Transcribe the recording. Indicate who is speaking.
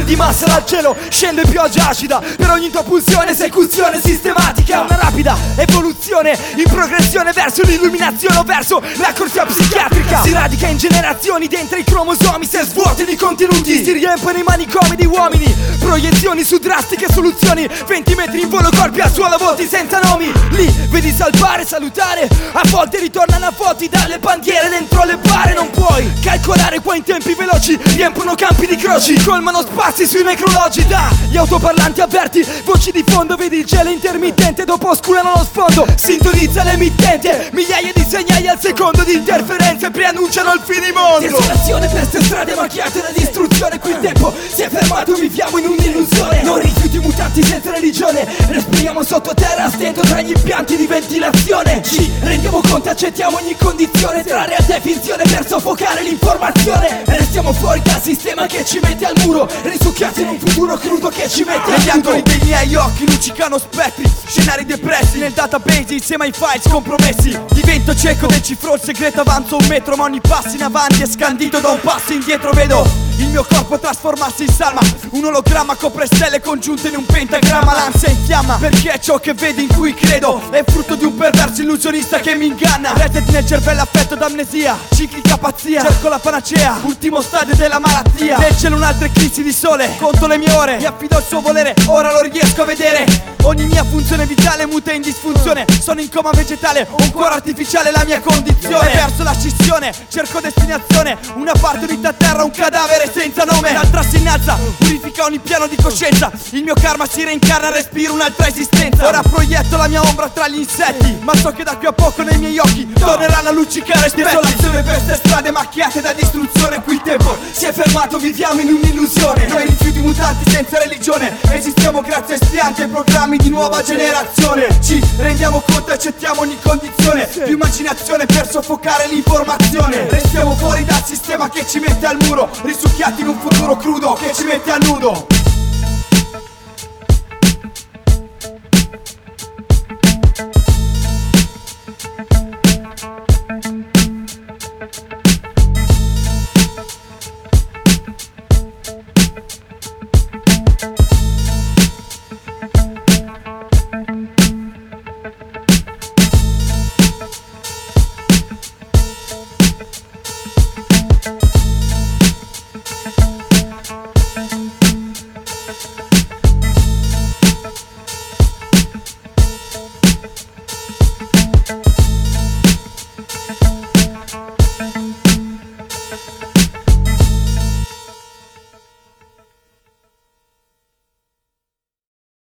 Speaker 1: di massa dal cielo scende pioggia acida. Per ogni tua pulsione esecuzione sistematica. Una rapida evoluzione in progressione verso l'illuminazione o verso la corsia psichiatrica. Si radica in generazioni dentro i cromosomi. Se svuoti di contenuti si riempiono i manicomi di uomini. Proiezioni su drastiche soluzioni. 20 metri in volo, corpi al suolo, volti senza nomi. Lì vedi salvare, salutare. A volte ritornano a voti dalle bandiere dentro le bare. Non puoi calcolare qua in tempi veloci. Riempiono campi di croci, colmano spazi sui necrologi. Gli autoparlanti avverti, voci di fondo. Vedi il gelo intermittente, dopo oscurano lo sfondo. Sintonizza l'emittente, migliaia di segnali al secondo di interferenze preannunciano il finimondo. Desolazione per ste strade macchiate da distruzione. Qui il tempo si è fermato, viviamo in un'illusione. Non rifiuti mutanti senza religione. Respiriamo sottoterra a stento tra gli impianti di ventilazione. Ci rendiamo conto, accettiamo ogni condizione tra realtà e finzione per soffocare l'informazione. Restiamo fuori dal sistema che ci mette al muro, risucchiati in un futuro crudo che ci mette al
Speaker 2: negli angoli dei miei occhi luccicano spettri, scenari depressi nel database insieme ai files compromessi. Divento cieco, decifro il segreto, avanzo un metro ma ogni passo in avanti è scandito da un passo indietro. Vedo il mio corpo trasformarsi in salma, un ologramma copre stelle congiunte in un pentagramma. L'ansia infiamma perché ciò che vedo in cui credo è frutto di un perverso illusionista che mi inganna. Reset nel cervello affetto d'amnesia, ciclica pazzia, cerco la panacea, ultimo stadio della malattia. Nel cielo un'altra eclissi di sole, conto le mie ore, mi affido al suo volere, ora lo riesco a vedere. Ogni mia funzione vitale muta in disfunzione, sono in coma vegetale, ho un cuore artificiale, la mia condizione. Verso la scissione, cerco destinazione, una parte unita a terra, un cadavere senza nome. L'altra si innalza, purifica ogni piano di coscienza, il mio karma si reincarna, respiro un'altra esistenza. Ora proietto la mia ombra tra gli insetti, ma so che da qui a poco nei miei occhi torneranno a luccicare spetti. Desolazione per ste strade macchiate da distruzione. Qui il tempo si è fermato, viviamo in un'illusione. Noi rifiuti mutanti senza religione, esistiamo grazie a espianti e programmi di nuova generazione. Ci rendiamo conto e accettiamo ogni condizione, più immaginazione per soffocare l'informazione. Restiamo fuori dal sistema che ci mette al muro, risucchiati in un futuro crudo che ci mette a nudo.